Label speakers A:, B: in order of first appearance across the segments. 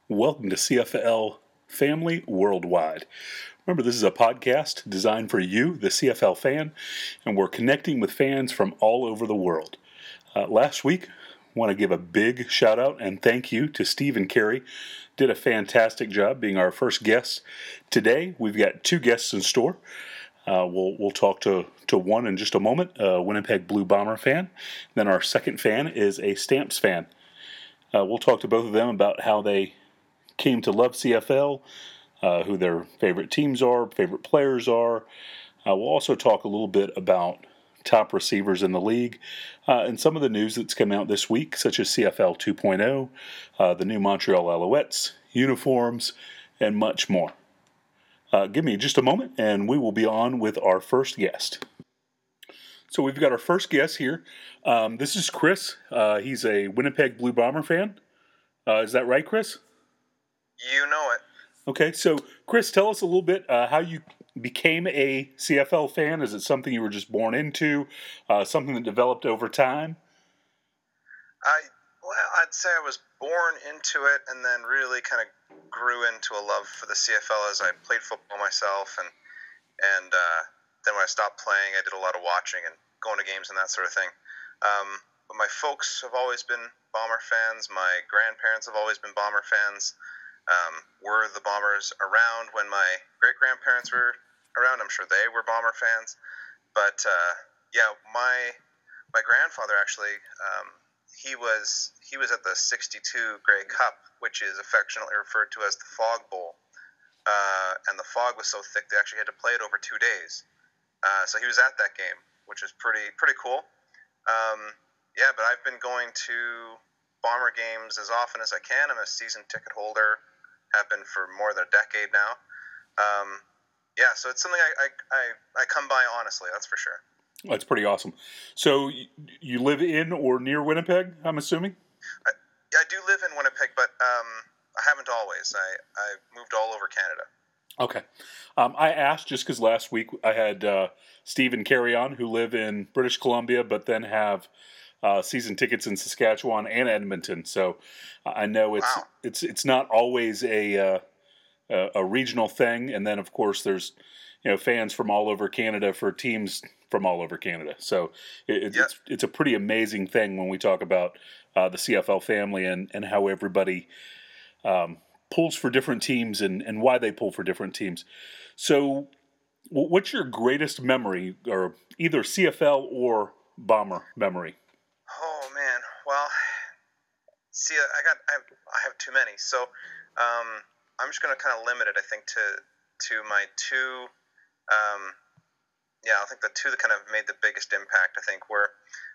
A: Welcome to CFL Family Worldwide. Remember, this is a podcast designed for you, the CFL fan, and we're connecting with fans from all over the world. Last week, I want to give a big shout out and thank you to Steve and Carrie. Did a fantastic job being our first guests. Today, we've got two guests in store. We'll talk to one in just a moment, a Winnipeg Blue Bomber fan. Then our second fan is a Stamps fan. We'll talk to both of them about how they came to love CFL, who their favorite teams are, favorite players are. We'll also talk a little bit about top receivers in the league and some of the news that's come out this week, such as CFL 2.0, the new Montreal Alouettes, uniforms, and much more. Give me just a moment, and we will be on with our first guest. So we've got our first guest here. This is Chris. He's a Winnipeg Blue Bomber fan. Is that right, Chris?
B: You know it.
A: Okay, so Chris, tell us a little bit how you became a CFL fan. Is it something you were just born into, something that developed over time?
B: I'd say I was born into it and then really kind of grew into a love for the CFL as I played football myself. And then when I stopped playing, I did a lot of watching and going to games and that sort of thing. But my folks have always been Bomber fans. My grandparents have always been Bomber fans. Were the Bombers around when my great-grandparents were around? I'm sure they were Bomber fans. But, my grandfather actually, he was at the 62 Grey Cup, which is affectionately referred to as the Fog Bowl. And the fog was so thick they actually had to play it over 2 days. So he was at that game, which is pretty cool. But I've been going to Bomber games as often as I can. I'm a season ticket holder, have been for more than a decade now. So it's something I come by honestly, that's for sure.
A: That's pretty awesome. So you live in or near Winnipeg, I'm assuming?
B: I do live in Winnipeg, but I haven't always. I moved all over Canada.
A: Okay. I asked just because last week I had Steve and Carrie on, who live in British Columbia, but then have season tickets in Saskatchewan and Edmonton. So I know it's not always a regional thing. And then of course there's fans from all over Canada for teams from all over Canada. So it's a pretty amazing thing when we talk about the CFL family and how everybody pulls for different teams and why they pull for different teams. So what's your greatest memory, or either CFL or Bomber memory?
B: Oh man, well, see, I have too many, so I'm just going to kind of limit it, I think, to my two. I think the two that kind of made the biggest impact, I think, were.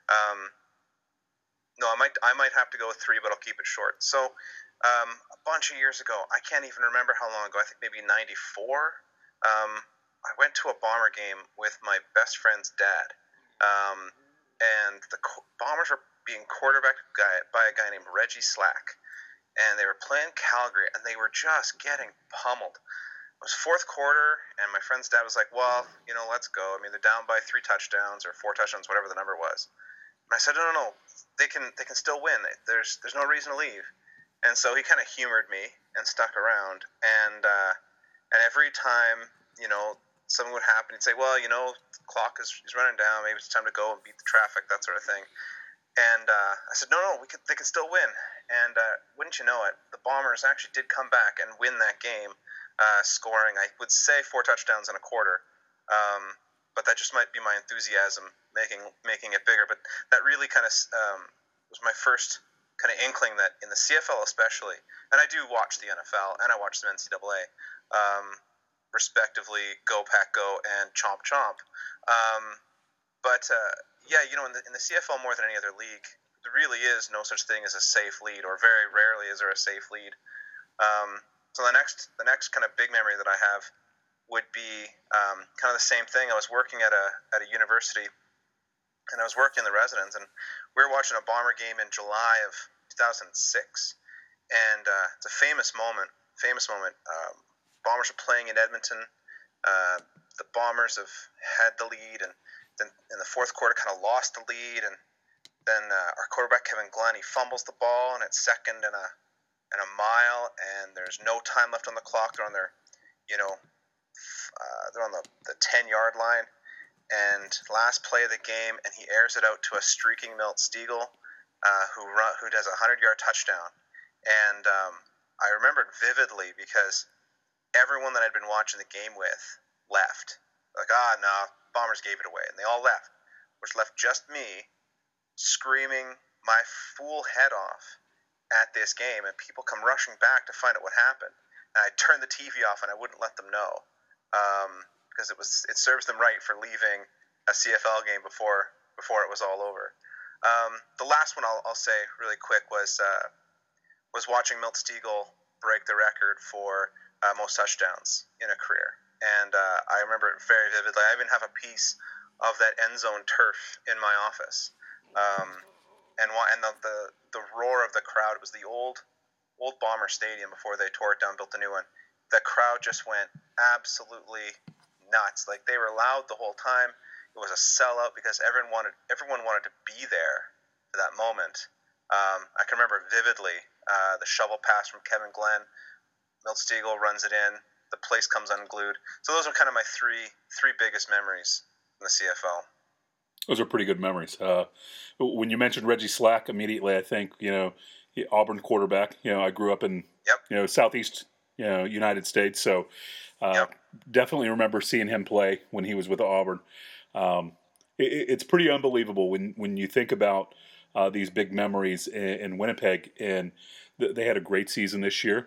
B: No, I might have to go with three, but I'll keep it short. So, a bunch of years ago, I can't even remember how long ago. I think maybe '94. I went to a Bomber game with my best friend's dad. And the Bombers were being quarterbacked by a guy named Reggie Slack. And they were playing Calgary, and they were just getting pummeled. It was fourth quarter, and my friend's dad was like, well, let's go. I mean, they're down by 3 touchdowns or 4 touchdowns, whatever the number was. And I said, no, they can still win. There's no reason to leave. And so he kind of humored me and stuck around. And every time, something would happen, he'd say, well, the clock is running down. Maybe it's time to go and beat the traffic, that sort of thing. And I said, no, they can still win. And wouldn't you know it, the Bombers actually did come back and win that game, scoring, I would say, 4 touchdowns in a quarter. But that just might be my enthusiasm making it bigger. But that really kind of was my first kind of inkling that in the CFL especially, and I do watch the NFL and I watch some NCAA, respectively, Go Pack Go and Chomp Chomp. In the CFL more than any other league, there really is no such thing as a safe lead, or very rarely is there a safe lead. So the next kind of big memory that I have would be kind of the same thing. I was working at a university, and I was working in the residence, and we were watching a Bomber game in July of 2006, and it's a famous moment. Bombers are playing in Edmonton. The Bombers have had the lead, and then in the fourth quarter kind of lost the lead, and then our quarterback Kevin Glenn, he fumbles the ball, and it's second and and a mile, and there's no time left on the clock. They're on their, they're on the 10-yard line, and last play of the game, and he airs it out to a streaking Milt Stegall, who does a 100-yard touchdown. And I remember it vividly because everyone that I'd been watching the game with left. Like, no, Bombers gave it away. And they all left, which left just me screaming my fool head off at this game. And people come rushing back to find out what happened. And I turned the TV off and I wouldn't let them know because it serves them right for leaving a CFL game before it was all over. The last one I'll say really quick was watching Milt Stegall break the record for most touchdowns in a career. And I remember it very vividly. I even have a piece of that end zone turf in my office. And the roar of the crowd, it was the old Bomber Stadium before they tore it down, built the new one. The crowd just went absolutely nuts. Like, they were loud the whole time. It was a sellout because everyone wanted to be there for that moment. I can remember vividly the shovel pass from Kevin Glenn. Milt Stegall runs it in. The place comes unglued. So those are kind of my three biggest memories in the CFL.
A: Those are pretty good memories. When you mentioned Reggie Slack, immediately I think, Auburn quarterback. I grew up in Southeast United States, so definitely remember seeing him play when he was with Auburn. It's pretty unbelievable when you think about these big memories in Winnipeg, and they had a great season this year.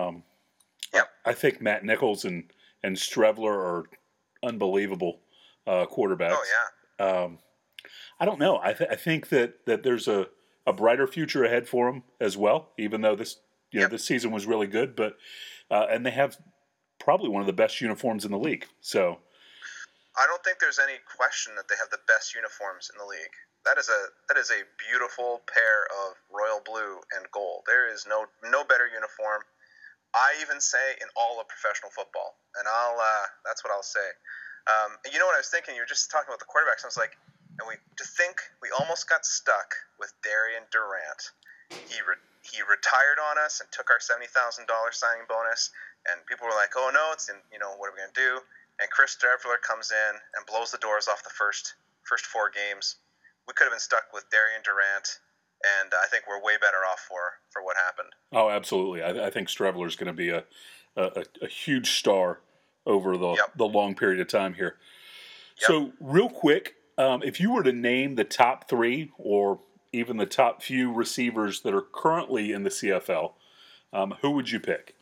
A: I think Matt Nichols and Streveler are unbelievable quarterbacks.
B: Oh, yeah.
A: I don't know. I think that there's a brighter future ahead for them as well, even though this season was really good. But and they have probably one of the best uniforms in the league. So
B: I don't think there's any question that they have the best uniforms in the league. That is a beautiful pair of royal blue and gold. There is no better uniform. I even say in all of professional football, and that's what I'll say. And you know what I was thinking? You were just talking about the quarterbacks. I was like, we almost got stuck with Darian Durant. He retired on us and took our $70,000 signing bonus, and people were like, oh no, what are we gonna do? And Chris Streveler comes in and blows the doors off the first 4 games. We could have been stuck with Darian Durant. And I think we're way better off for what happened.
A: Oh, absolutely. I think Streveler is going to be a huge star over the long period of time here. Yep. So, real quick, if you were to name the top 3 or even the top few receivers that are currently in the CFL, who would you pick?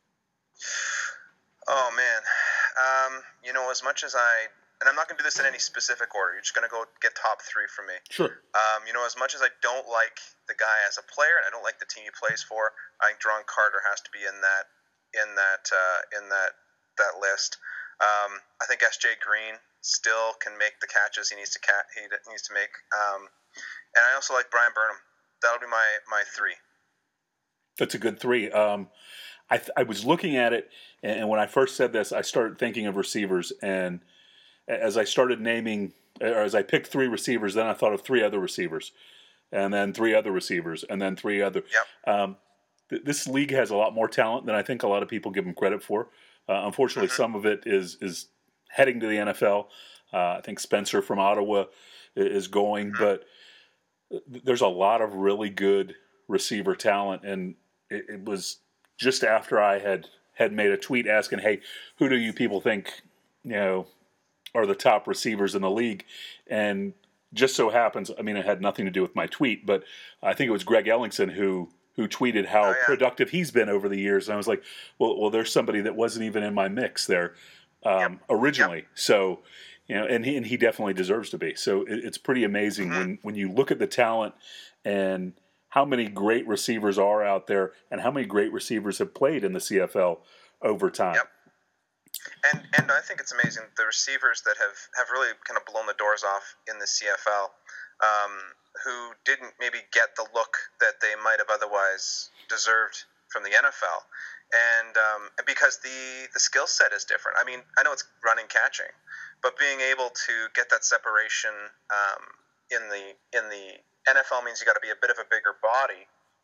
B: Oh, man. As much as and I'm not going to do this in any specific order. You're just going to go get top 3 from me.
A: Sure.
B: As much as I don't like the guy as a player and I don't like the team he plays for, I think Dron Carter has to be in that list. I think S.J. Green still can make the catches he needs to make. And I also like Brian Burnham. That'll be my 3.
A: That's a good 3. I was looking at it, and when I first said this, I started thinking of receivers, and as I started naming, or as I picked 3 receivers, then I thought of 3 other receivers, and then 3 other receivers, and then 3 other.
B: Yep.
A: This league has a lot more talent than I think a lot of people give them credit for. Unfortunately, some of it is heading to the NFL. I think Spencer from Ottawa is going, but there's a lot of really good receiver talent, and it was just after I had made a tweet asking, hey, who do you people think, are the top receivers in the league? And just so happens, it had nothing to do with my tweet, but I think it was Greg Ellingson who tweeted how productive he's been over the years. And I was like, well, there's somebody that wasn't even in my mix there originally. Yep. So, and he definitely deserves to be. So it's pretty amazing when you look at the talent and how many great receivers are out there and how many great receivers have played in the CFL over time.
B: Yep. And I think it's amazing the receivers that have really kind of blown the doors off in the CFL, who didn't maybe get the look that they might have otherwise deserved from the NFL, and because the skill set is different. I know it's running, catching, but being able to get that separation in the NFL means you got to be a bit of a bigger body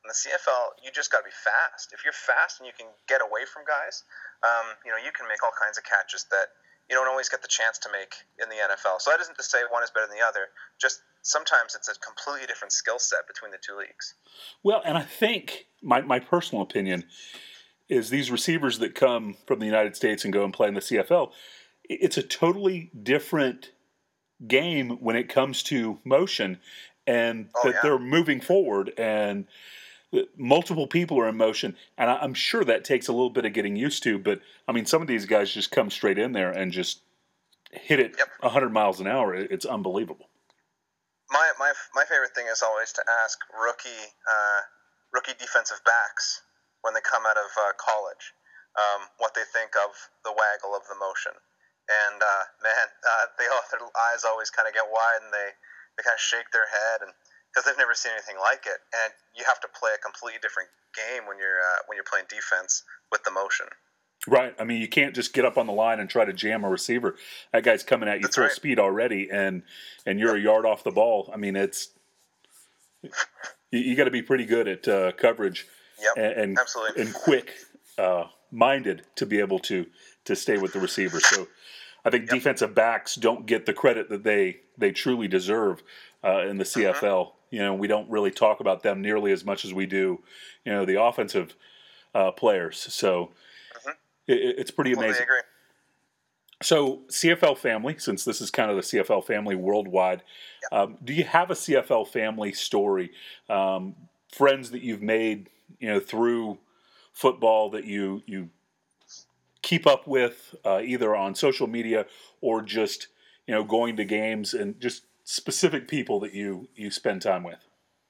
B: In the CFL, you just got to be fast. If you're fast and you can get away from guys, you can make all kinds of catches that you don't always get the chance to make in the NFL. So that isn't to say one is better than the other. Just sometimes it's a completely different skill set between the two leagues.
A: Well, and I think my personal opinion is these receivers that come from the United States and go and play in the CFL, it's a totally different game when it comes to motion and they're moving forward and multiple people are in motion. And I'm sure that takes a little bit of getting used to, but I mean, some of these guys just come straight in there and just hit it 100 miles an hour. It's unbelievable.
B: My favorite thing is always to ask rookie defensive backs when they come out of college what they think of the waggle of the motion. And their eyes always kind of get wide, and they kind of shake their head, and because they've never seen anything like it. And you have to play a completely different game when you're playing defense with the motion.
A: Right. I mean, you can't just get up on the line and try to jam a receiver. That guy's coming at you full speed already, and you're a yard off the ball. I mean, it's you got to be pretty good at coverage and
B: absolutely.
A: And quick minded to be able to stay with the receiver. So I think defensive backs don't get the credit that they truly deserve in the CFL. We don't really talk about them nearly as much as we do, the offensive players. So it's pretty amazing.
B: I agree.
A: So CFL family, since this is kind of the CFL family worldwide, do you have a CFL family story? Friends that you've made, through football that you keep up with either on social media or just going to games, and just specific people that you spend time with?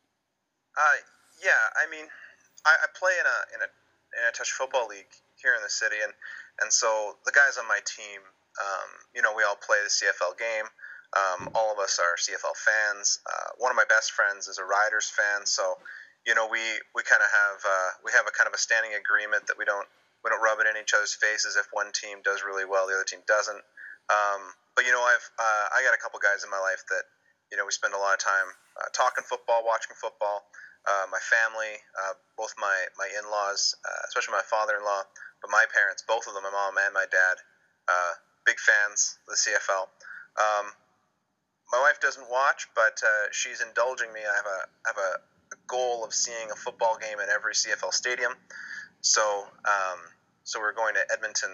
B: I mean, I play in a touch football league here in the city, and so the guys on my team, we all play the CFL game. All of us are CFL fans. One of my best friends is a Riders fan, so we kind of have a kind of a standing agreement that we don't rub it in each other's faces. If one team does really well, the other team doesn't. But I got a couple guys in my life that we spend a lot of time talking football, watching football. My family, both my in-laws, especially my father-in-law, but my parents, both of them, my mom and my dad, big fans of the CFL. My wife doesn't watch, but she's indulging me. I have a goal of seeing a football game in every CFL stadium. So we're going to Edmonton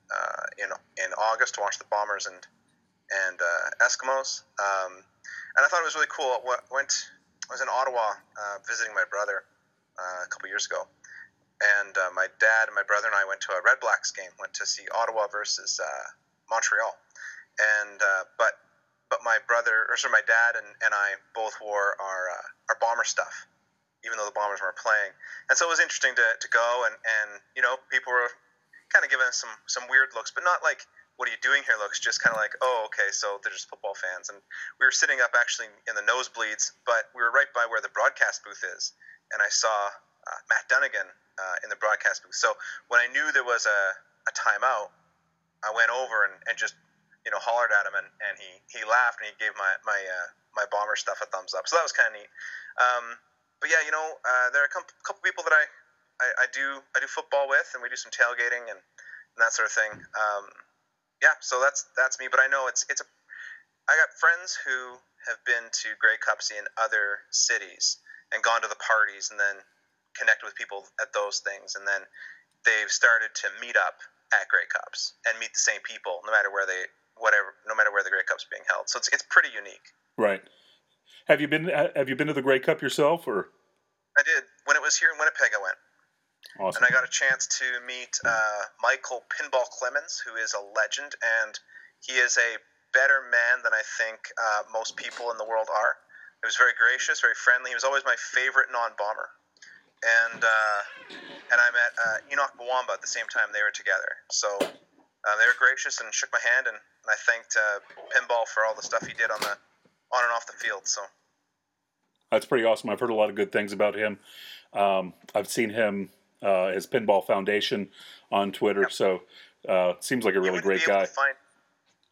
B: in August to watch the Bombers and Eskimos. And I thought it was really cool. I was in Ottawa visiting my brother a couple years ago, and my dad and my brother and I went to a Red Blacks game. Went to see Ottawa versus Montreal, and but my dad and I both wore our Bomber stuff, even though the Bombers weren't playing. And so it was interesting to go, and people were kind of giving us some weird looks, but not like, what are you doing here looks, just kind of like, oh, okay, so they're just football fans. And we were sitting up actually in the nosebleeds, but we were right by where the broadcast booth is, and I saw Matt Dunnigan in the broadcast booth. So when I knew there was a timeout, I went over and just hollered at him, and he laughed, and he gave my Bomber stuff a thumbs up. So that was kind of neat. But yeah, there are a couple people that I do football with, and we do some tailgating and that sort of thing. So that's me. But I know I got friends who have been to Grey Cups in other cities and gone to the parties, and then connected with people at those things, and then they've started to meet up at Grey Cups and meet the same people, no matter where the Grey Cup's being held. So it's pretty unique. Right.
A: Have you been to the Grey Cup yourself, or?
B: I did. When it was here in Winnipeg, I went.
A: Awesome.
B: And I got a chance to meet Michael Pinball Clemens, who is a legend, and he is a better man than I think most people in the world are. He was very gracious, very friendly. He was always my favorite non-bomber. And I met Enoch Bawamba at the same time they were together. So they were gracious and shook my hand, and I thanked Pinball for all the stuff he did on and off the field. So
A: that's pretty awesome. I've heard a lot of good things about him. I've seen him, his Pinball Foundation on Twitter. Yep. So seems like a really great guy.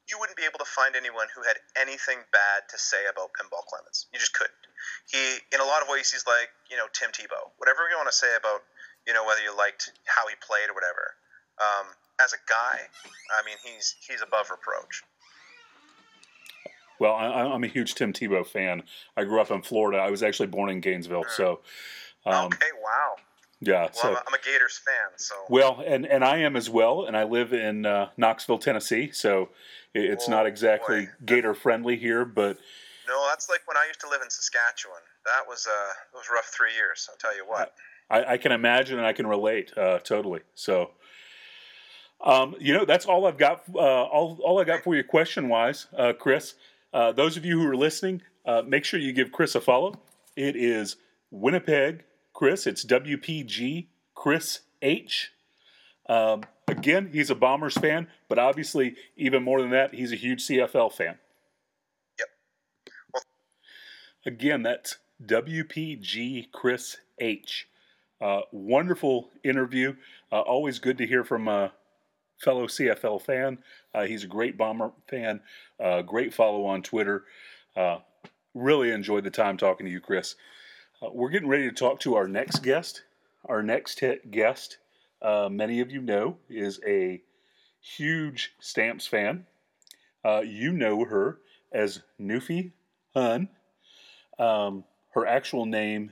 B: you wouldn't be able to find anyone who had anything bad to say about Pinball Clemens. You just couldn't. He, in a lot of ways, he's like, Tim Tebow. Whatever you want to say about, whether you liked how he played or whatever. As a guy, I mean, he's above reproach.
A: Well, I'm a huge Tim Tebow fan. I grew up in Florida. I was actually born in Gainesville, so.
B: Okay, wow.
A: Yeah,
B: well,
A: so
B: I'm a Gators fan, so.
A: Well, and I am as well, and I live in Knoxville, Tennessee, so it's not exactly Gator friendly here, but.
B: No, that's like when I used to live in Saskatchewan. That was those rough 3 years. I'll tell you what.
A: I can imagine and I can relate totally. So. That's all I've got. All I got for you, question wise, Chris. Those of you who are listening, make sure you give Chris a follow. It is Winnipeg Chris. It's WPG Chris H. Again, he's a Bombers fan, but obviously, even more than that, he's a huge CFL fan.
B: Yep. Well,
A: again, that's WPG Chris H. Wonderful interview. Always good to hear from fellow CFL fan. He's a great Bomber fan, great follow on Twitter. Really enjoyed the time talking to you, Chris. We're getting ready to talk to our next guest. Our next guest, many of you know, is a huge Stamps fan. You know her as Newfie Hun. Her actual name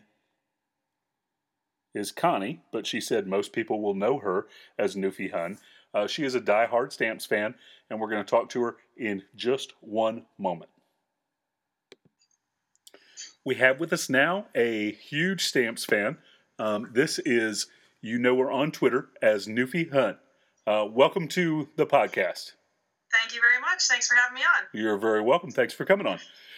A: is Connie, but she said most people will know her as Newfie Hun. She is a diehard Stamps fan, and we're going to talk to her in just one moment. We have with us now a huge Stamps fan. This is, you know her on Twitter as Newfie Hun. Welcome to the podcast.
C: Thank you very much. Thanks for having me on.
A: You're very welcome. Thanks for coming on.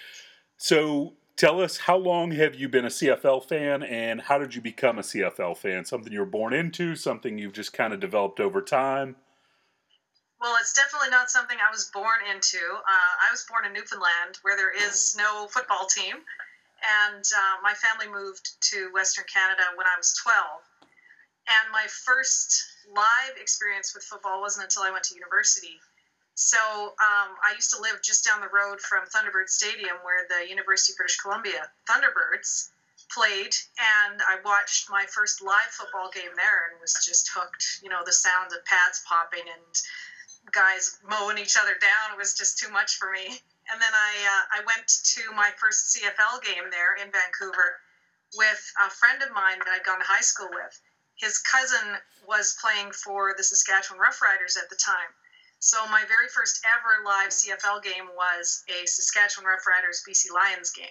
A: So tell us, how long have you been a CFL fan, and how did you become a CFL fan? Something you were born into, something you've just kind of developed over time?
C: Well, it's definitely not something I was born into. I was born in Newfoundland, where there is no football team, and my family moved to Western Canada when I was 12. And my first live experience with football wasn't until I went to university. So I used to live just down the road from Thunderbird Stadium, where the University of British Columbia Thunderbirds played, and I watched my first live football game there and was just hooked. The sound of pads popping and guys mowing each other down was just too much for me. And then I went to my first CFL game there in Vancouver with a friend of mine that I'd gone to high school with. His cousin was playing for the Saskatchewan Roughriders at the time. So my very first ever live CFL game was a Saskatchewan Roughriders BC Lions game.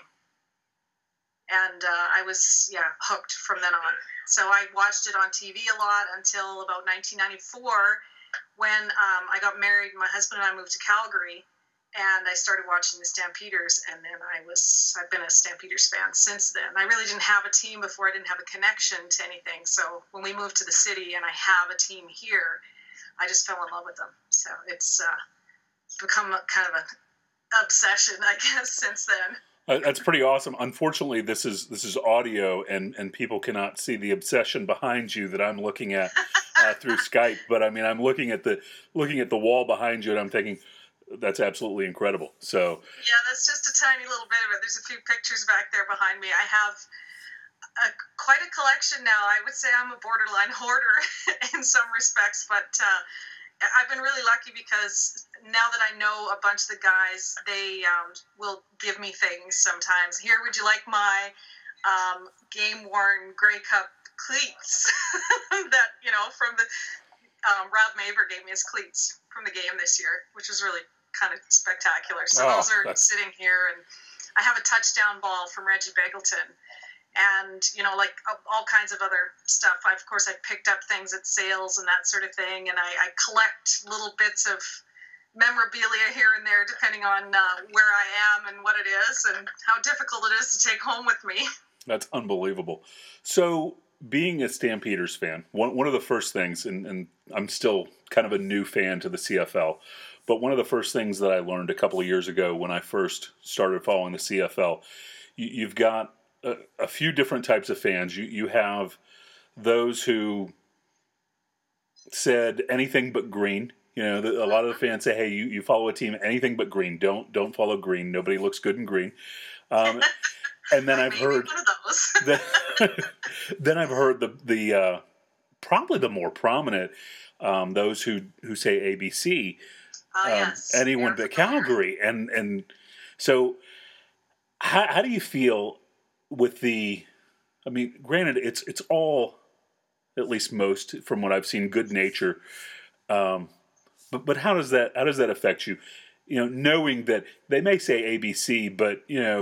C: And I was, hooked from then on. So I watched it on TV a lot until about 1994 when I got married. My husband and I moved to Calgary, and I started watching the Stampeders, and then I've been a Stampeders fan since then. I really didn't have a team before. I didn't have a connection to anything. So when we moved to the city and I have a team here, I just fell in love with them. So it's become kind of an obsession, I guess, since then.
A: That's pretty awesome. Unfortunately, this is audio, and people cannot see the obsession behind you that I'm looking at through Skype. But I mean, I'm looking at the wall behind you, and I'm thinking, that's absolutely incredible. So
C: yeah, that's just a tiny little bit of it. There's a few pictures back there behind me. I have quite a collection now. I would say I'm a borderline hoarder in some respects, but I've been really lucky because now that I know a bunch of the guys, they will give me things sometimes. Here, would you like my game-worn Grey Cup cleats that, from the Rob Maber gave me his cleats from the game this year, which was really kind of spectacular. So those are sitting here, and I have a touchdown ball from Reggie Begelton. And, like all kinds of other stuff. Of course, I picked up things at sales and that sort of thing. And I collect little bits of memorabilia here and there, depending on where I am and what it is and how difficult it is to take home with me.
A: That's unbelievable. So being a Stampeders fan, one of the first things, and I'm still kind of a new fan to the CFL, but one of the first things that I learned a couple of years ago when I first started following the CFL, you've got a few different types of fans. You have those who said anything but green, A lot of the fans say, hey, you follow a team, anything but green. Don't follow green. Nobody looks good in green. And then I've heard
C: one of those.
A: then I've heard the probably the more prominent, those who say ABC,
C: Yes.
A: anyone but Calgary. And so how do you feel with the, I mean, granted, it's all, at least most from what I've seen, good nature. But how does that affect you? Knowing that they may say ABC, but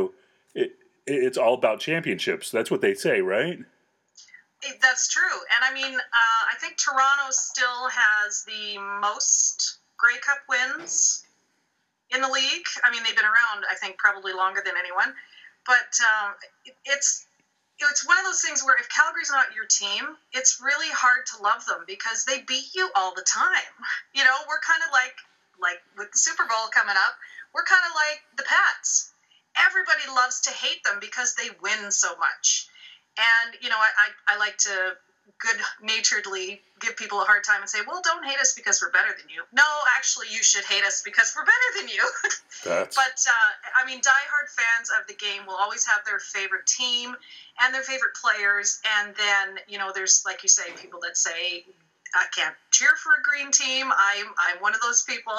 A: it's all about championships. That's what they say, right?
C: That's true. And I mean, I think Toronto still has the most Grey Cup wins in the league. I mean, they've been around, I think, probably longer than anyone. But it's one of those things where if Calgary's not your team, it's really hard to love them because they beat you all the time. We're kind of like with the Super Bowl coming up, we're kind of like the Pats. Everybody loves to hate them because they win so much. And, I like to good-naturedly give people a hard time and say, well, don't hate us because we're better than you. No, actually, you should hate us because we're better than you. But, I mean, diehard fans of the game will always have their favorite team and their favorite players. And then, there's, like you say, people that say, I can't cheer for a green team. I'm one of those people.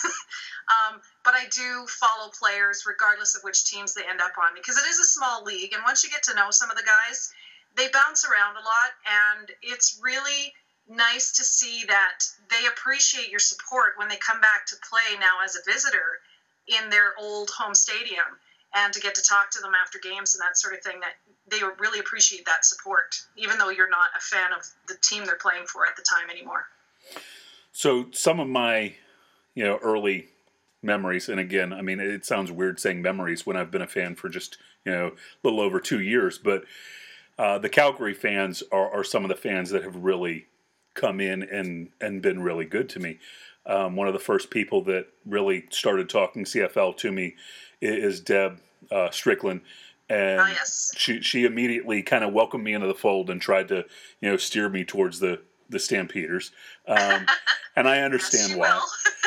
C: But I do follow players regardless of which teams they end up on because it is a small league. And once you get to know some of the guys, they bounce around a lot. And it's really nice to see that they appreciate your support when they come back to play now as a visitor in their old home stadium and to get to talk to them after games and that sort of thing, that they really appreciate that support, even though you're not a fan of the team they're playing for at the time anymore.
A: So some of my, early memories, and again, I mean, it sounds weird saying memories when I've been a fan for just, a little over 2 years, but the Calgary fans are some of the fans that have really come in and been really good to me. One of the first people that really started talking CFL to me is Deb Strickland. And
C: yes.
A: she immediately kind of welcomed me into the fold and tried to, steer me towards the Stampeders. And I understand why.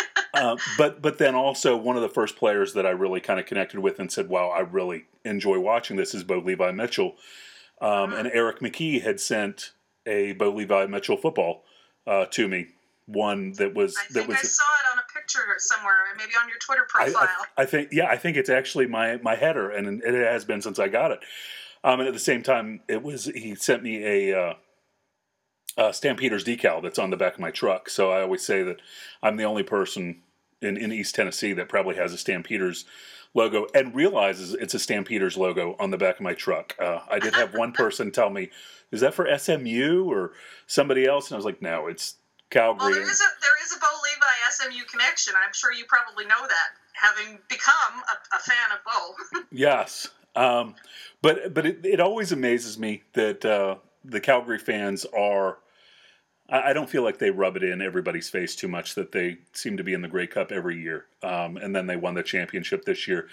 A: But then also one of the first players that I really kind of connected with and said, wow, I really enjoy watching this is Bo Levi Mitchell. And Eric McKee had sent a Bo Levi Mitchell football to me. One that was
C: I saw it on a picture somewhere, maybe on your Twitter profile.
A: I think it's actually my header, and it has been since I got it. And at the same time, he sent me a Stampeders decal that's on the back of my truck. So I always say that I'm the only person in East Tennessee that probably has a Stampeders logo and realizes it's a Stampeders logo on the back of my truck. I did have one person tell me, "Is that for SMU or somebody else?" And I was like, "No, it's Calgary."
C: Well, there is a Bo Levi SMU connection. I'm sure you probably know that, having become a fan of Bo.
A: Yes, but it always amazes me that the Calgary fans are. I don't feel like they rub it in everybody's face too much that they seem to be in the Grey Cup every year, and then they won the championship this year.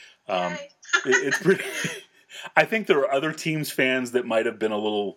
A: It's pretty. I think there are other teams' fans that might have been a little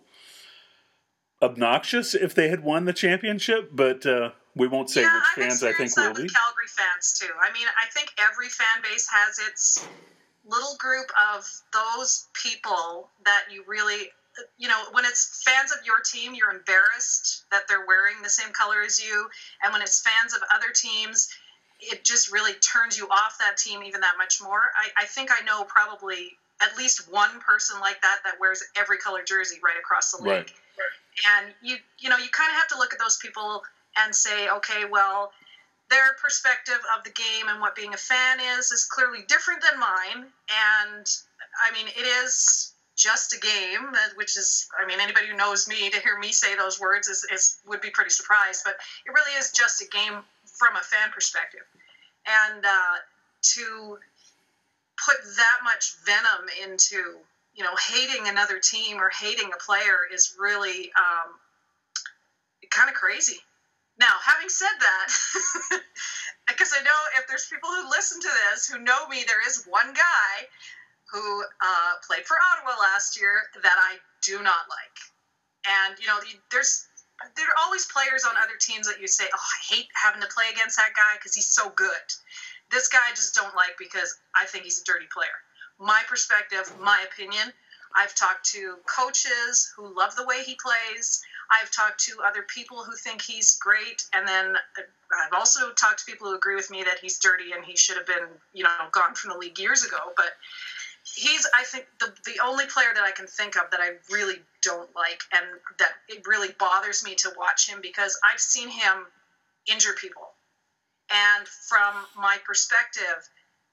A: obnoxious if they had won the championship, but we won't say which fans I think will be.
C: Calgary fans too. I mean, I think every fan base has its little group of those people that you really, when it's fans of your team, you're embarrassed that they're wearing the same color as you, and when it's fans of other teams, it just really turns you off that team even that much more. I think I know probably at least one person like that wears every color jersey right across the league.
A: Right.
C: And you kind of have to look at those people and say, okay, well, their perspective of the game and what being a fan is clearly different than mine. And I mean, it is just a game, which is, I mean, anybody who knows me, to hear me say those words would be pretty surprised, but it really is just a game from a fan perspective. And to put that much venom into, hating another team or hating a player is really kind of crazy. Now, having said that, because I know if there's people who listen to this who know me, there is one guy who played for Ottawa last year that I do not like. And, there's there are always players on other teams that you say, oh, I hate having to play against that guy because he's so good. This guy I just don't like because I think he's a dirty player. My perspective, my opinion, I've talked to coaches who love the way he plays. I've talked to other people who think he's great. And then I've also talked to people who agree with me that he's dirty and he should have been, gone from the league years ago. But he's, I think, the only player that I can think of that I really don't like, and that it really bothers me to watch him because I've seen him injure people. And from my perspective,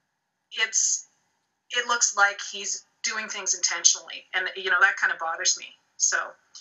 C: it looks like he's doing things intentionally. And, that kind of bothers me. So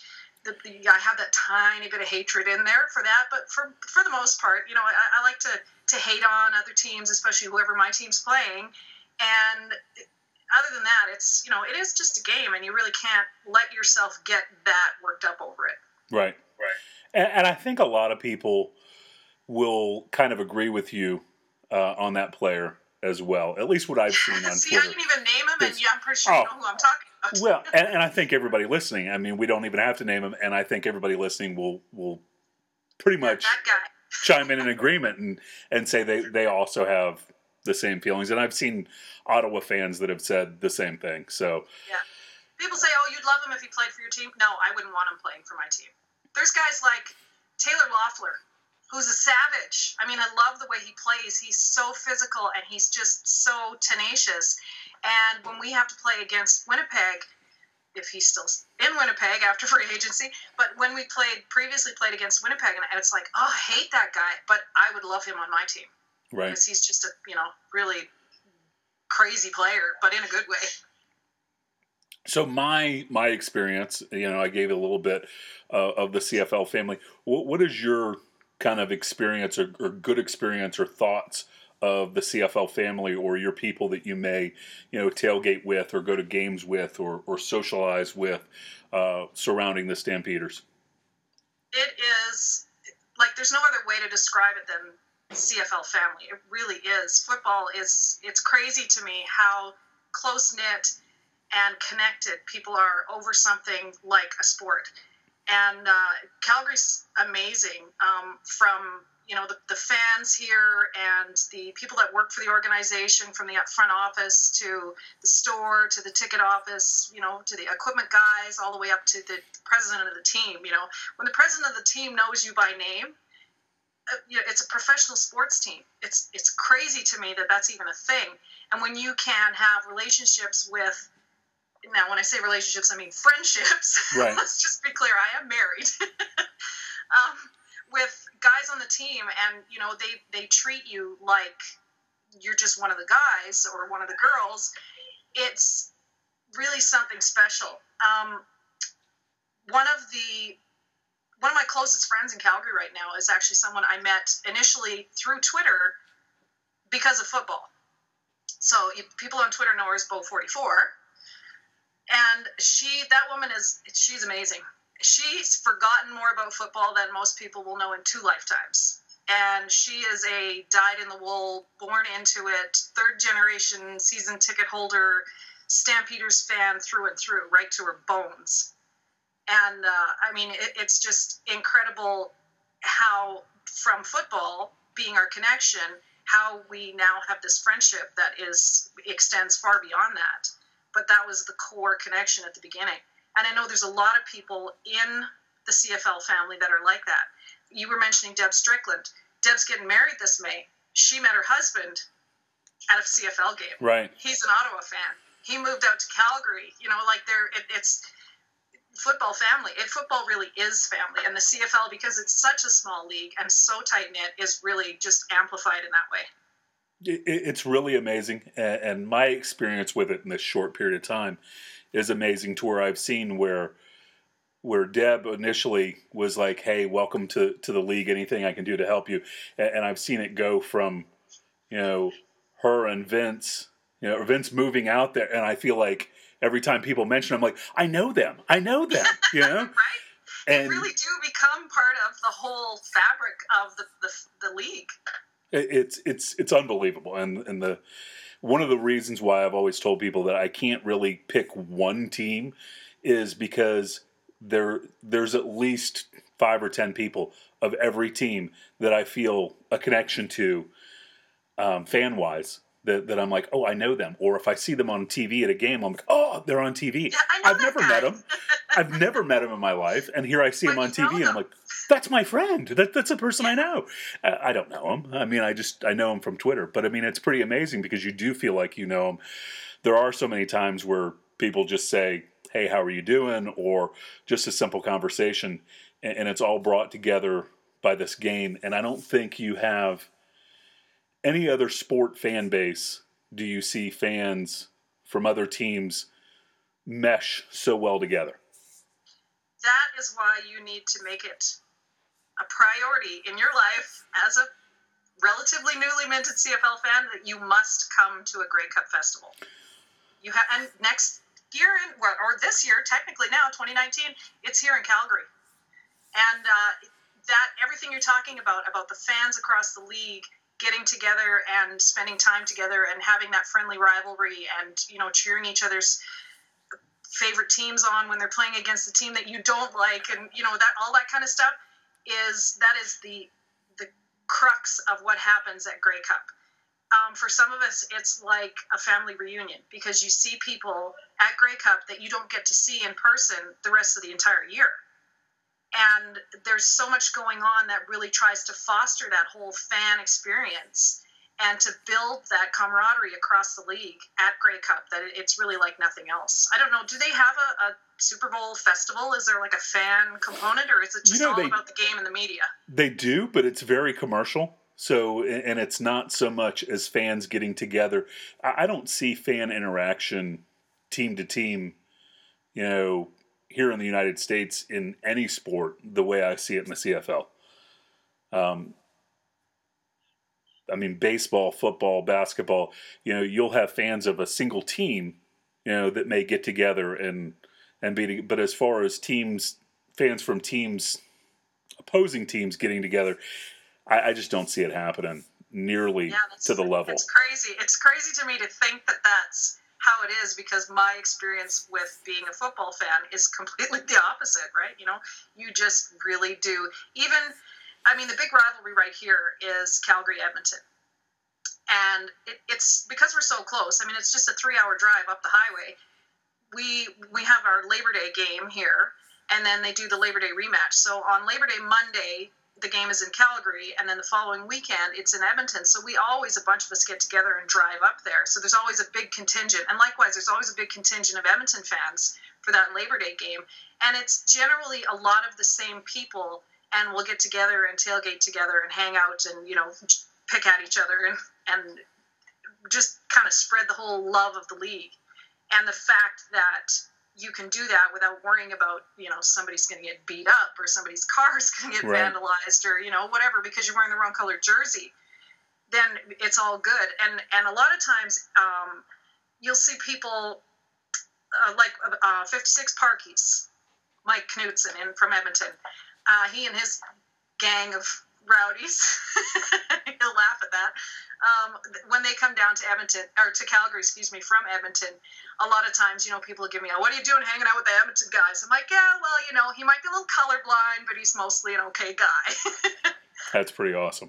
C: I have that tiny bit of hatred in there for that. But for the most part, I like to hate on other teams, especially whoever my team's playing. And other than that, it's, it is just a game, and you really can't let yourself get that worked up over it.
A: Right. And I think a lot of people will kind of agree with you on that player as well. At least what I've seen on
C: See,
A: Twitter.
C: I didn't even name him, and I'm pretty sure you know who I'm talking about.
A: Well, and I think everybody listening, I mean, we don't even have to name him, and I think everybody listening will pretty much
C: that guy.
A: chime in agreement and say they also have the same feelings. And I've seen Ottawa fans that have said the same thing. So
C: yeah. People say, oh, you'd love him if he played for your team. No, I wouldn't want him playing for my team. There's guys like Taylor Loeffler, who's a savage. I mean, I love the way he plays. He's so physical, and he's just so tenacious. And when we have to play against Winnipeg, if he's still in Winnipeg after free agency, but when we previously played against Winnipeg, and it's like, oh, I hate that guy, but I would love him on my team.
A: Right.
C: Because he's just a, really crazy player, but in a good way.
A: So my experience, I gave a little bit of the CFL family. What is your kind of experience or good experience or thoughts of the CFL family, or your people that you may, tailgate with or go to games with or socialize with surrounding the Stampeders?
C: It is, there's no other way to describe it than CFL family. It really is. Football it's crazy to me how close-knit and connected people are over something like a sport. And Calgary's amazing, from the fans here and the people that work for the organization, from the front office to the store to the ticket office, to the equipment guys, all the way up to the president of the team. When the president of the team knows you by name, it's a professional sports team. It's crazy to me that that's even a thing. And when you can have relationships with, now when I say relationships, I mean friendships.
A: Right.
C: Let's just be clear, I am married. With guys on the team, and they treat you like you're just one of the guys or one of the girls. It's really something special. One of my closest friends in Calgary right now is actually someone I met initially through Twitter because of football. So people on Twitter know her as Bo44. And that woman she's amazing. She's forgotten more about football than most people will know in 2 lifetimes. And she is a dyed-in-the-wool, born into it, 3rd-generation season ticket holder, Stampeders fan through and through, right to her bones. And, it's just incredible how, from football being our connection, how we now have this friendship that extends far beyond that. But that was the core connection at the beginning. And I know there's a lot of people in the CFL family that are like that. You were mentioning Deb Strickland. Deb's getting married this May. She met her husband at a CFL game.
A: Right.
C: He's an Ottawa fan. He moved out to Calgary. It's football family. Football really is family. And the CFL, because it's such a small league and so tight-knit, is really just amplified in that way.
A: It's really amazing. And my experience with it in this short period of time is amazing, to where I've seen where Deb initially was like, hey, welcome to the league, anything I can do to help you. And I've seen it go from, her and Vince, Vince moving out there. And I feel like every time people mention, I'm like, I know them. Right.
C: And they really do become part of the whole fabric of the league.
A: It's unbelievable. And one of the reasons why I've always told people that I can't really pick one team is because there's at least 5 or 10 people of every team that I feel a connection to, fan-wise. That I'm like, oh, I know them. Or if I see them on TV at a game, I'm like, oh, they're on TV.
C: Yeah, I know
A: I've never
C: guy.
A: met him. I've never met him in my life. And here I see him on TV, and I'm like, that's my friend. That's a person I know. I don't know him. I mean, I know him from Twitter. But, I mean, it's pretty amazing because you do feel like you know him. There are so many times where people just say, hey, how are you doing? Or just a simple conversation. And it's all brought together by this game. And I don't think you have any other sport fan base do you see fans from other teams mesh so well together.
C: That is why you need to make it a priority in your life as a relatively newly minted CFL fan that you must come to a Grey Cup festival. And next year, or this year, technically now, 2019, it's here in Calgary. And that everything you're talking about the fans across the league getting together and spending time together and having that friendly rivalry and, cheering each other's favorite teams on when they're playing against the team that you don't like, and, that all that kind of stuff is the crux of what happens at Grey Cup. For some of us, it's like a family reunion because you see people at Grey Cup that you don't get to see in person the rest of the entire year. And there's so much going on that really tries to foster that whole fan experience and to build that camaraderie across the league at Grey Cup that it's really like nothing else. I don't know. Do they have a Super Bowl festival? Is there like a fan component, or is it just all about the game and the media?
A: They do, but it's very commercial. So, and it's not so much as fans getting together. I don't see fan interaction team to team, here in the United States in any sport the way I see it in the CFL. I mean, baseball, football, basketball, you'll have fans of a single team, that may get together and be, but as far as fans from opposing teams getting together, I just don't see it happening nearly to the level.
C: It's crazy. It's crazy to me to think that that's how it is, because my experience with being a football fan is completely the opposite, right? You just really do. The big rivalry right here is Calgary-Edmonton. And it's because we're so close. It's just a 3-hour drive up the highway. We have our Labor Day game here, and then they do the Labor Day rematch. So on Labor Day Monday, the game is in Calgary, and then the following weekend it's in Edmonton. So a bunch of us get together and drive up there. So there's always a big contingent, and likewise there's always a big contingent of Edmonton fans for that Labor Day game. And it's generally a lot of the same people, and we'll get together and tailgate together and hang out and pick at each other and just kind of spread the whole love of the league. And the fact that you can do that without worrying about, somebody's going to get beat up or somebody's car is going to get vandalized or, whatever, because you're wearing the wrong color jersey, then it's all good. And a lot of times you'll see people like 56 Parkies, Mike Knutson from Edmonton. He and his gang of rowdies, he'll laugh at that. When they come down to Calgary, from Edmonton, a lot of times, people give me, what are you doing hanging out with the Edmonton guys? I'm like, yeah, well, he might be a little colorblind, but he's mostly an okay guy.
A: That's pretty awesome.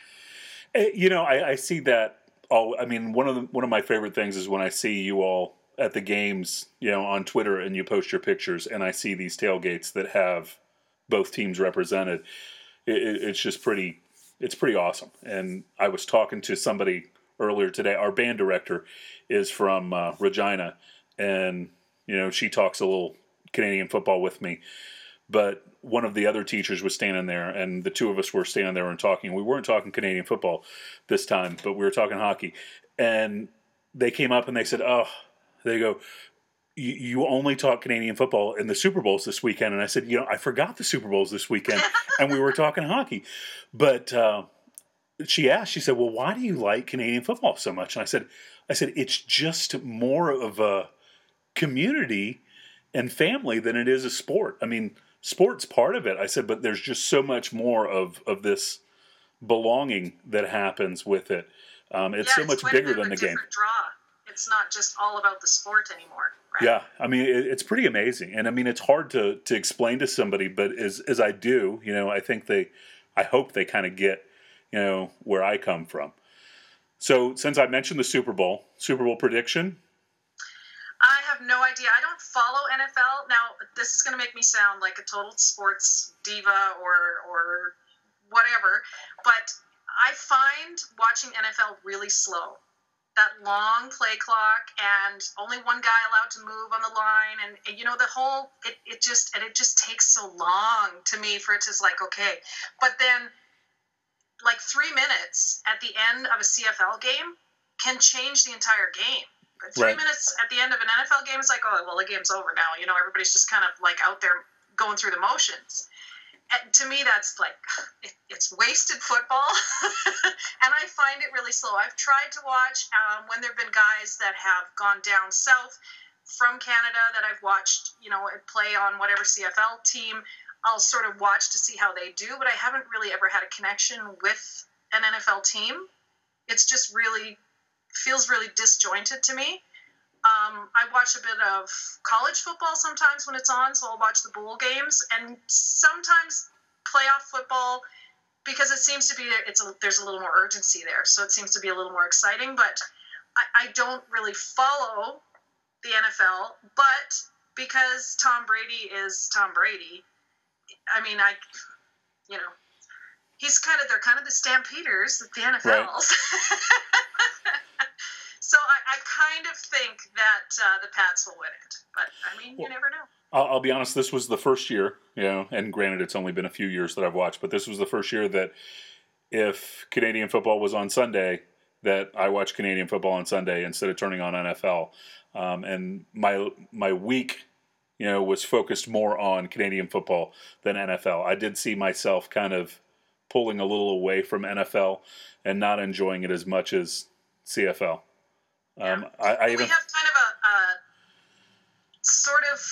A: I see that all. One of my favorite things is when I see you all at the games, on Twitter, and you post your pictures, and I see these tailgates that have both teams represented. It's just pretty. It's pretty awesome. And I was talking to somebody earlier today. Our band director is from Regina, and she talks a little Canadian football with me. But one of the other teachers was standing there, and the two of us were standing there and talking. We weren't talking Canadian football this time, but we were talking hockey. And they came up and they said, they go, you only talk Canadian football in the Super Bowls this weekend. And I said, I forgot the Super Bowls this weekend, and we were talking hockey. But she said, well, why do you like Canadian football so much? And I said, it's just more of a community and family than it is a sport. Sport's part of it. I said, but there's just so much more of this belonging that happens with it. It's so much bigger than the game.
C: Draw. it's not just all about the sport anymore, right?
A: Yeah, I mean, it's pretty amazing. And I mean, it's hard to explain to somebody, but as I do, I hope they kind of get, where I come from. So since I mentioned the Super Bowl prediction.
C: I have no idea. I don't follow NFL. Now, this is going to make me sound like a total sports diva or whatever, but I find watching NFL really slow. That long play clock and only one guy allowed to move on the line, and the whole it just takes so long to me for it to like, okay. But then like 3 minutes at the end of a CFL game can change the entire game. 3 minutes at the end of an NFL game is like, oh, well, the game's over now. Everybody's just kind of like out there going through the motions. And to me, that's like, it's wasted football. And I find it really slow. I've tried to watch when there have been guys that have gone down south from Canada that I've watched, play on whatever CFL team. I'll sort of watch to see how they do, but I haven't really ever had a connection with an NFL team. It's just feels really disjointed to me. I watch a bit of college football sometimes when it's on, so I'll watch the bowl games, and sometimes playoff football because it seems to be there's a little more urgency there, so it seems to be a little more exciting. But I don't really follow the NFL, but because Tom Brady is Tom Brady, I mean, they're kind of the Stampeders of the NFL. Right. So I kind of think that the Pats will win it. But, I mean, you never know.
A: I'll be honest, this was the first year, and granted it's only been a few years that I've watched, but this was the first year that if Canadian football was on Sunday, that I watched Canadian football on Sunday instead of turning on NFL. And my week, was focused more on Canadian football than NFL. I did see myself kind of pulling a little away from NFL and not enjoying it as much as CFL.
C: Yeah. We have kind of a sort of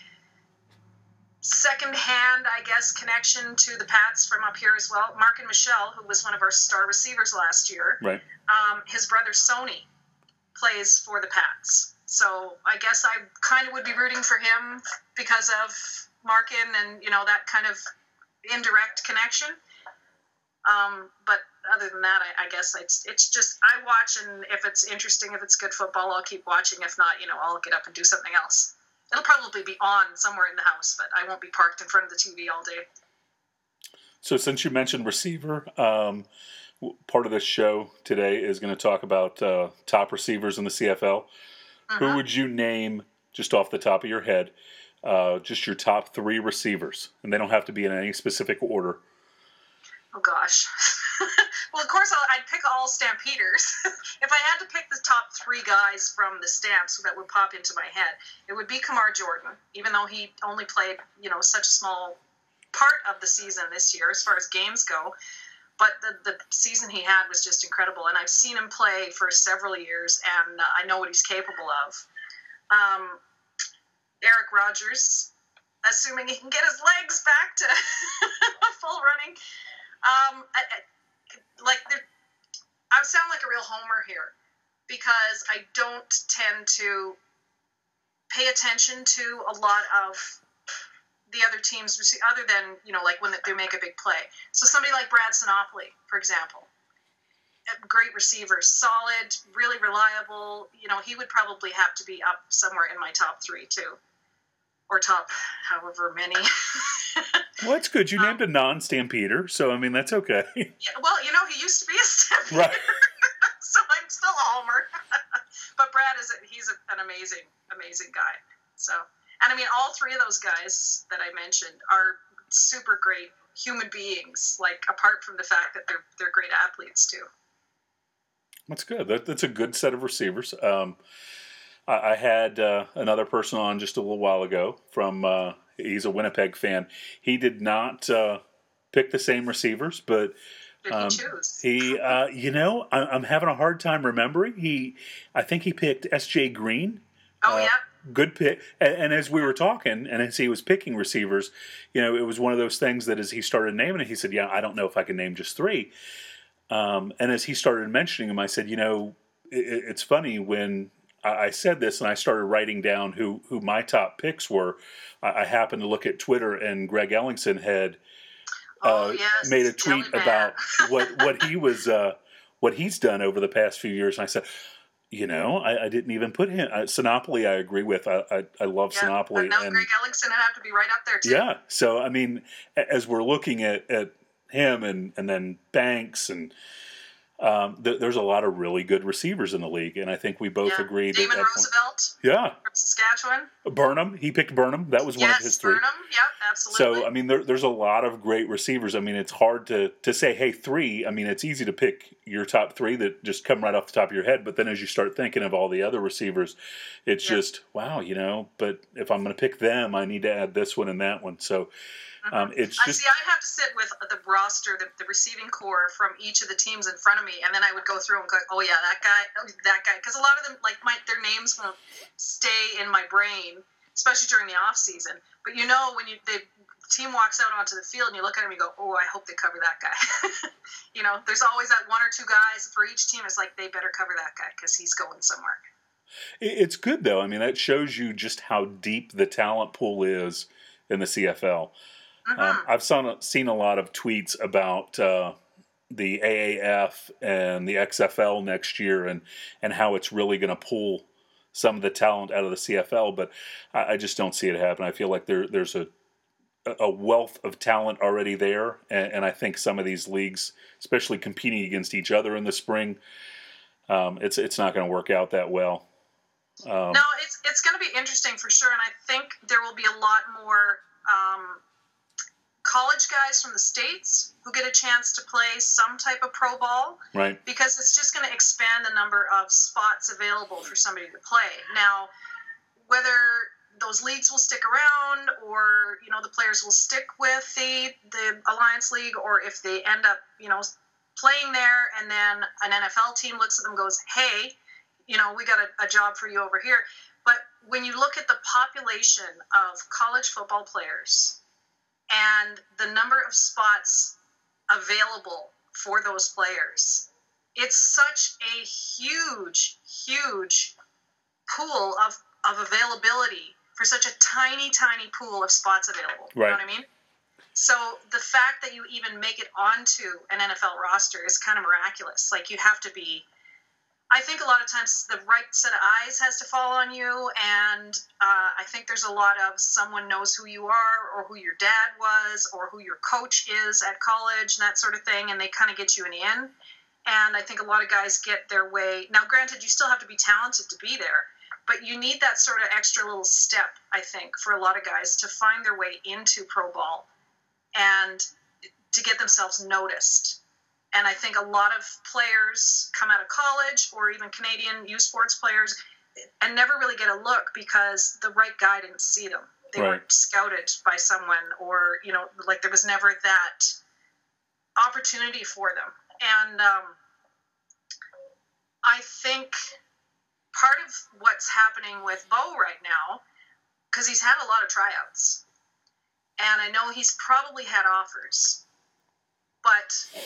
C: second-hand, I guess, connection to the Pats from up here as well. Mark and Michelle, who was one of our star receivers last year,
A: right?
C: His brother Sony plays for the Pats. So I guess I kind of would be rooting for him because of Markin and, that kind of indirect connection. But other than that, I guess it's just I watch, and if it's interesting, if it's good football, I'll keep watching. If not, I'll get up and do something else. It'll probably be on somewhere in the house, but I won't be parked in front of the TV all day.
A: So since you mentioned receiver, part of this show today is going to talk about top receivers in the CFL. Who would you name, just off the top of your head, just your top 3 receivers? And they don't have to be in any specific order.
C: Oh, gosh. Well, of course, I'd pick all Stampeders. If I had to pick the top 3 guys from the Stamps that would pop into my head, it would be Kamar Jordan, even though he only played, such a small part of the season this year as far as games go. But the season he had was just incredible, and I've seen him play for several years, and I know what he's capable of. Eric Rogers, assuming he can get his legs back to full running. I sound like a real homer here because I don't tend to pay attention to a lot of the other teams, other than, like when they make a big play. So somebody like Brad Sinopoli, for example, a great receiver, solid, really reliable. He would probably have to be up somewhere in my top 3 too, or top however many.
A: Well, that's good. You named a non-Stampeder, so I mean that's okay.
C: Yeah, well, he used to be a Stampeder,
A: right?
C: So I'm still a homer. But Brad he's an amazing guy. So. And I mean, all 3 of those guys that I mentioned are super great human beings, like apart from the fact that they're great athletes too.
A: That's good. That's a good set of receivers. I had another person on just a little while ago from, he's a Winnipeg fan. He did not pick the same receivers, but
C: did he choose?
A: I'm having a hard time remembering. I think he picked S.J. Green.
C: Oh, yeah.
A: Good pick. And as we were talking, and as he was picking receivers, it was one of those things that as he started naming it, he said, I don't know if I can name just 3. And as he started mentioning them, I said, it's funny when I said this and I started writing down who my top picks were. I happened to look at Twitter, and Greg Ellingson had
C: yes,
A: made a tweet about what he's done over the past few years. And I said, I didn't even put him. Sinopoli, I agree with. I love Sinopoli.
C: But Greg Ellingson would have to be right up there too.
A: Yeah. So I mean, as we're looking at him and then Banks and there's a lot of really good receivers in the league, and I think we both agreed.
C: Damon Roosevelt.
A: Yeah.
C: From Saskatchewan.
A: Burnham. He picked Burnham. That was one of his three.
C: Burnham. Yep, absolutely.
A: So, I mean, there's a lot of great receivers. I mean, it's hard to say, hey, three. I mean, it's easy to pick your top three that just come right off the top of your head. But then as you start thinking of all the other receivers, it's just, wow, but if I'm going to pick them, I need to add this one and that one. So, it's just...
C: I'd have to sit with the roster, the receiving core from each of the teams in front of me, and then I would go through and go, oh, yeah, that guy. Because a lot of them, their names won't stay in my brain, especially during the off season. But when the team walks out onto the field and you look at them and you go, oh, I hope they cover that guy. There's always that one or two guys for each team. It's like, they better cover that guy because he's going somewhere.
A: It's good, though. I mean, that shows you just how deep the talent pool is in the CFL. I've seen a lot of tweets about the AAF and the XFL next year and how it's really going to pull some of the talent out of the CFL, but I just don't see it happen. I feel like there's a wealth of talent already there, and I think some of these leagues, especially competing against each other in the spring, it's not going to work out that well.
C: No, it's going to be interesting for sure, and I think there will be a lot more college guys from the States who get a chance to play some type of pro ball.
A: Right. Because
C: it's just going to expand the number of spots available for somebody to play. Now, whether those leagues will stick around or, the players will stick with the Alliance League, or if they end up, playing there and then an NFL team looks at them and goes, hey, we got a job for you over here. But when you look at the population of college football players and the number of spots available for those players, it's such a huge, huge pool of availability for such a tiny, tiny pool of spots available.
A: Right.
C: You know what I mean? So the fact that you even make it onto an NFL roster is kind of miraculous. Like, you have to be... I think a lot of times the right set of eyes has to fall on you, and I think there's a lot of someone knows who you are or who your dad was or who your coach is at college and that sort of thing, and they kind of get you an in. And I think a lot of guys get their way. Now, granted, you still have to be talented to be there, but you need that sort of extra little step, I think, for a lot of guys to find their way into pro ball and to get themselves noticed. And I think a lot of players come out of college, or even Canadian youth sports players, and never really get a look because the right guy didn't see them. They weren't scouted by someone, or, there was never that opportunity for them. And I think part of what's happening with Bo right now, because he's had a lot of tryouts, and I know he's probably had offers, but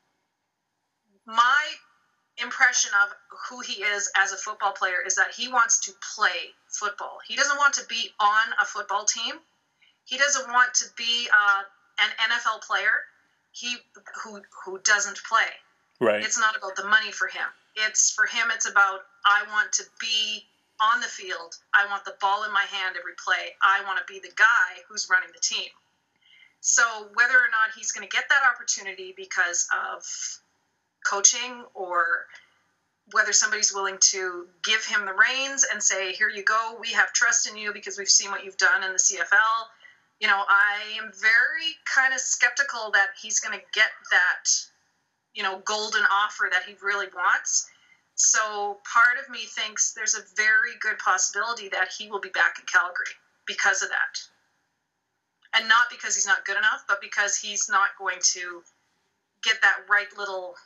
C: my impression of who he is as a football player is that he wants to play football. He doesn't want to be on a football team. He doesn't want to be an NFL player who doesn't play.
A: Right.
C: It's not about the money for him. It's about, I want to be on the field. I want the ball in my hand every play. I want to be the guy who's running the team. So whether or not he's going to get that opportunity because of coaching, or whether somebody's willing to give him the reins and say, here you go, we have trust in you because we've seen what you've done in the CFL. I am very kind of skeptical that he's going to get that, golden offer that he really wants. So part of me thinks there's a very good possibility that he will be back in Calgary because of that. And not because he's not good enough, but because he's not going to get that right little...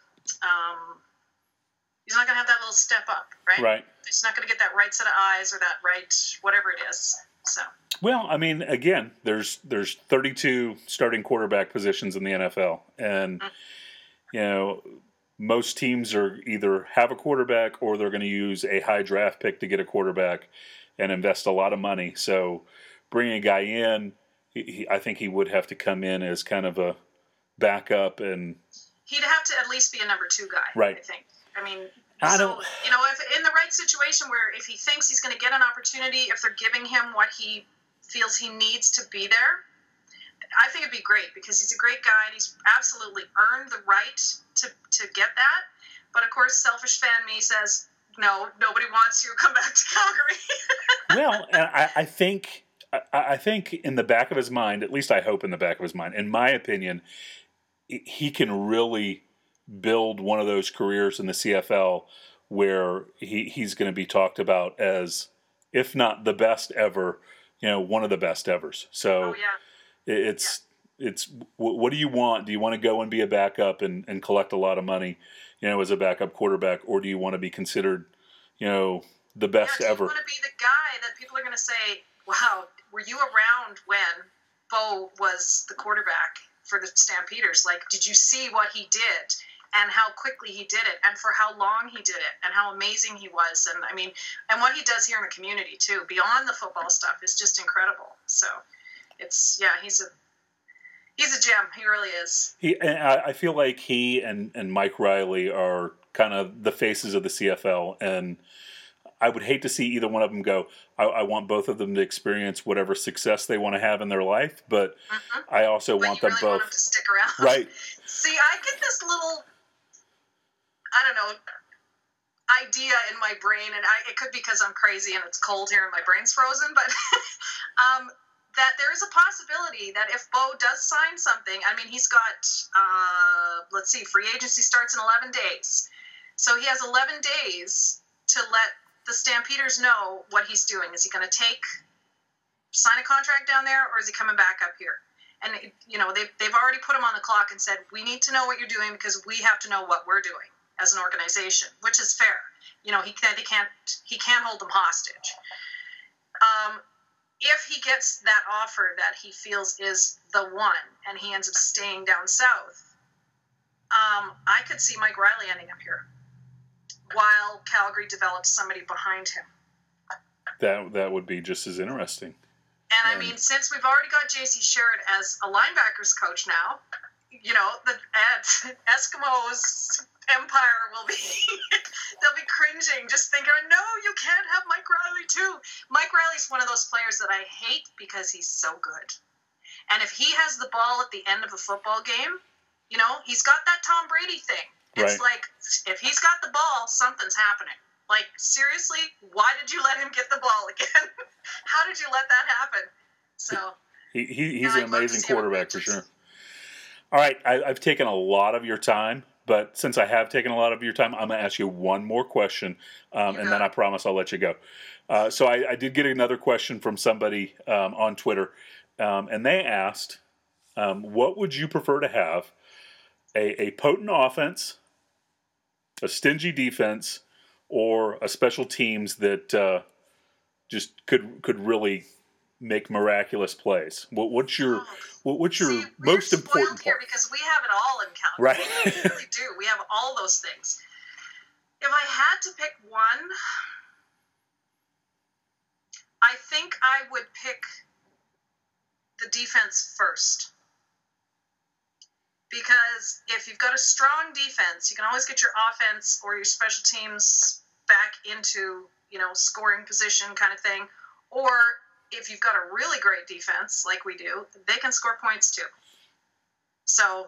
C: he's not going to have that little step up, right?
A: Right.
C: He's not going to get that right set of eyes or that right whatever it is. So.
A: Well, I mean, again, there's 32 starting quarterback positions in the NFL, and most teams are either have a quarterback or they're going to use a high draft pick to get a quarterback and invest a lot of money. So bringing a guy in, I think he would have to come in as kind of a backup, and
C: he'd have to at least be a number 2 guy.
A: Right.
C: I think. I mean, if in the right situation where if he thinks he's going to get an opportunity, if they're giving him what he feels he needs to be there, I think it'd be great because he's a great guy and he's absolutely earned the right to get that. But of course, selfish fan me says, no, nobody wants you. Come back to Calgary.
A: Well, I think in the back of his mind, at least I hope in the back of his mind, in my opinion, he can really build one of those careers in the CFL where he's going to be talked about as, if not the best ever, one of the best evers. So it's what do you want? Do you want to go and be a backup and collect a lot of money, as a backup quarterback, or do you want to be considered, the best ever?
C: Do you want to be the guy that people are going to say, wow, were you around when Bo was the quarterback for the Stampeders? Like, did you see what he did and how quickly he did it and for how long he did it and how amazing he was? And I mean, and what he does here in the community too, beyond the football stuff, is just incredible. So it's, he's a gem. He really is.
A: I feel like he and Mike Riley are kind of the faces of the CFL, and I would hate to see either one of them go. I want both of them to experience whatever success they want to have in their life, but I also want them both.
C: Want them to stick around.
A: Right.
C: See, I get this little, I don't know, idea in my brain, and it could be because I'm crazy and it's cold here and my brain's frozen, but that there is a possibility that if Bo does sign something, I mean, he's got, free agency starts in 11 days. So he has 11 days to let the Stampeders know what he's doing. Is he going to sign a contract down there, or is he coming back up here? And, they've already put him on the clock and said, we need to know what you're doing because we have to know what we're doing as an organization, which is fair. He can't hold them hostage. If he gets that offer that he feels is the one and he ends up staying down south, I could see Mike Riley ending up here while Calgary develops somebody behind him.
A: That would be just as interesting.
C: And I mean, since we've already got J.C. Sherritt as a linebackers coach now, the Eskimos empire will be, they'll be cringing, just thinking, no, you can't have Mike Riley too. Mike Riley's one of those players that I hate because he's so good. And if he has the ball at the end of a football game, he's got that Tom Brady thing. It's like, if he's got the ball, something's happening. Like, seriously, why did you let him get the ball again? How did you let that happen? So
A: he's an amazing quarterback for sure. All right, I've taken a lot of your time, but since I have taken a lot of your time, I'm going to ask you one more question, and then I promise I'll let you go. So I did get another question from somebody on Twitter, and they asked, what would you prefer to have, a potent offense, a stingy defense, or a special teams that just could really make miraculous plays? What's your most important
C: here
A: part?
C: Because we have it all in Calgary.
A: Right.
C: We really do. We have all those things. If I had to pick one, I think I would pick the defense first. Because if you've got a strong defense, you can always get your offense or your special teams back into, scoring position kind of thing. Or if you've got a really great defense, like we do, they can score points too. So,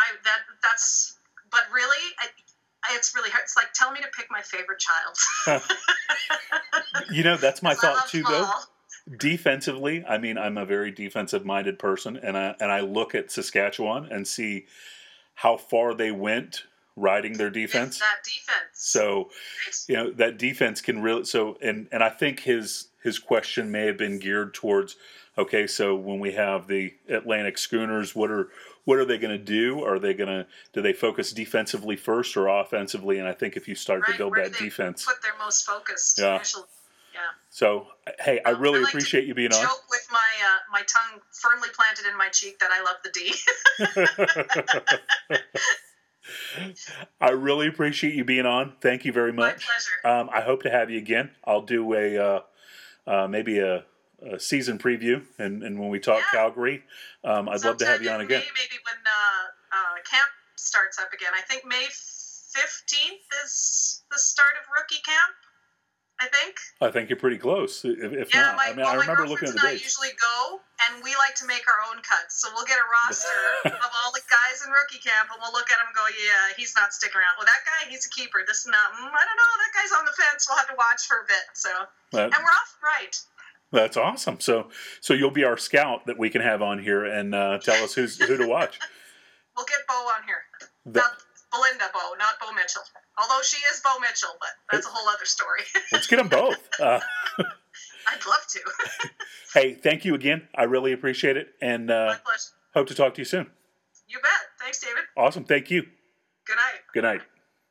C: but really, it's really hard. It's like, tell me to pick my favorite child.
A: That's my thought too, though. Defensively, I mean, I'm a very defensive-minded person, and I look at Saskatchewan and see how far they went riding their defense.
C: It's that defense.
A: So, that defense can really. So, and I think his question may have been geared towards, okay, so when we have the Atlantic Schooners, what are they going to do? Do they focus defensively first or offensively? And I think if you start to build that defense,
C: put their most focused initially. Yeah.
A: So, hey, I really appreciate you being on.
C: Joke with my tongue firmly planted in my cheek that I love the D.
A: I really appreciate you being on. Thank you very much.
C: My pleasure.
A: I hope to have you again. I'll do maybe a season preview, and when we talk Calgary, I'd love to have you on again.
C: Maybe when camp starts up again. I think May 15th is the start of rookie camp. I think
A: you're pretty close. If not,
C: I
A: remember looking at the dates.
C: I usually go, and we like to make our own cuts. So we'll get a roster of all the guys in rookie camp, and we'll look at him and go, yeah, he's not sticking around. Well, that guy, he's a keeper. This and that. I don't know. That guy's on the fence. We'll have to watch for a bit. So, and we're off right.
A: That's awesome. So you'll be our scout that we can have on here and tell us who to watch.
C: We'll get Bo on here. Not Belinda Bo, not Bo Mitchell. Although she is Bo Mitchell, but that's a whole other story.
A: Let's get them both.
C: I'd love to.
A: Hey, thank you again. I really appreciate it. And
C: my pleasure.
A: Hope to talk to you soon.
C: You bet. Thanks, David.
A: Awesome. Thank you.
C: Good night.
A: Good night.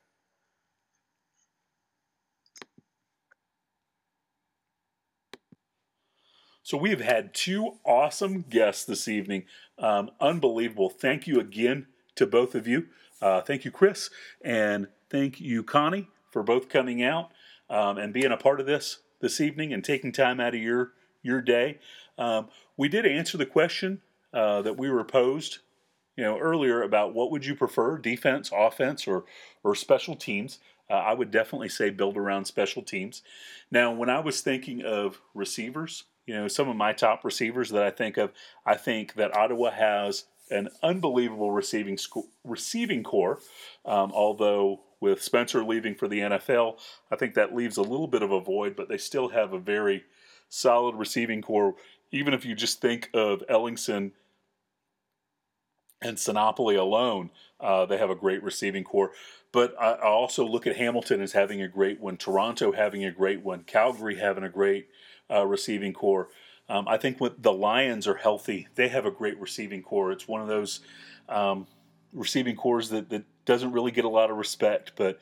A: So we have had two awesome guests this evening. Unbelievable. Thank you again to both of you. Thank you, Chris, and thank you, Connie, for both coming out and being a part of this evening and taking time out of your day. We did answer the question that we were posed, earlier about what would you prefer, defense, offense, or special teams. I would definitely say build around special teams. Now, when I was thinking of receivers, some of my top receivers that I think of, I think that Ottawa has an unbelievable receiving core, although with Spencer leaving for the NFL, I think that leaves a little bit of a void, but they still have a very solid receiving core. Even if you just think of Ellingson and Sinopoli alone, they have a great receiving core. But I also look at Hamilton as having a great one, Toronto having a great one, Calgary having a great receiving core. I think when the Lions are healthy, they have a great receiving core. It's one of those receiving cores that doesn't really get a lot of respect, but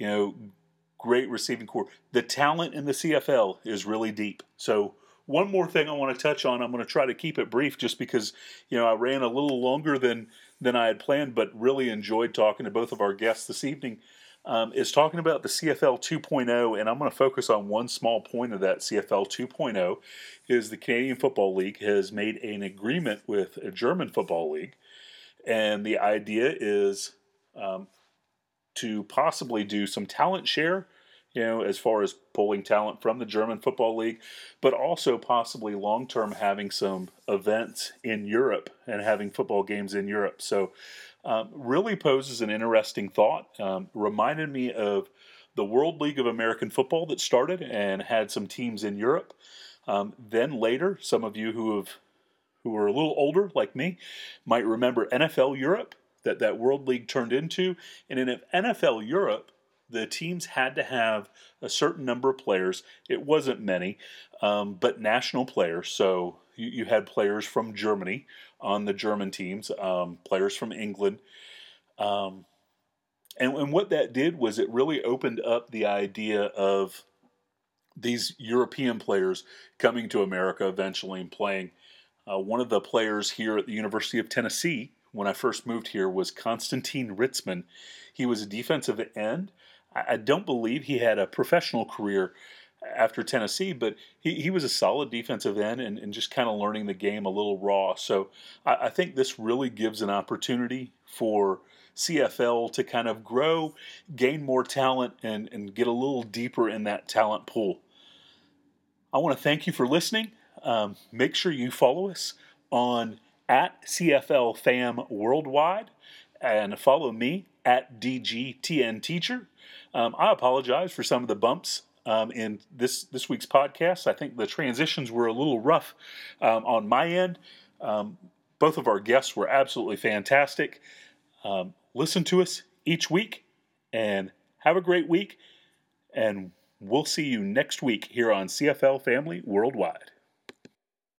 A: great receiving core. The talent in the CFL is really deep. So one more thing I want to touch on. I'm going to try to keep it brief, just because I ran a little longer than I had planned, but really enjoyed talking to both of our guests this evening. Is talking about the CFL 2.0, and I'm going to focus on one small point of that. CFL 2.0 is the Canadian Football League has made an agreement with a German Football League, and the idea is to possibly do some talent share, as far as pulling talent from the German Football League, but also possibly long-term having some events in Europe and having football games in Europe. So really poses an interesting thought. Reminded me of the World League of American Football that started and had some teams in Europe. Then later, some of you who are a little older, like me, might remember NFL Europe, that World League turned into. And in NFL Europe, the teams had to have a certain number of players. It wasn't many, but national players. So you had players from Germany on the German teams, players from England. And what that did was it really opened up the idea of these European players coming to America eventually and playing. One of the players here at the University of Tennessee, when I first moved here, was Konstantin Ritzman. He was a defensive end. I don't believe he had a professional career after Tennessee, but he was a solid defensive end and just kind of learning the game a little raw. So I think this really gives an opportunity for CFL to kind of grow, gain more talent, and get a little deeper in that talent pool. I want to thank you for listening. Make sure you follow us on @CFL Worldwide and follow me @DGTNTeacher. I apologize for some of the bumps in this week's podcast. I think the transitions were a little rough on my end. Both of our guests were absolutely fantastic. Listen to us each week and have a great week. And we'll see you next week here on CFL Family Worldwide.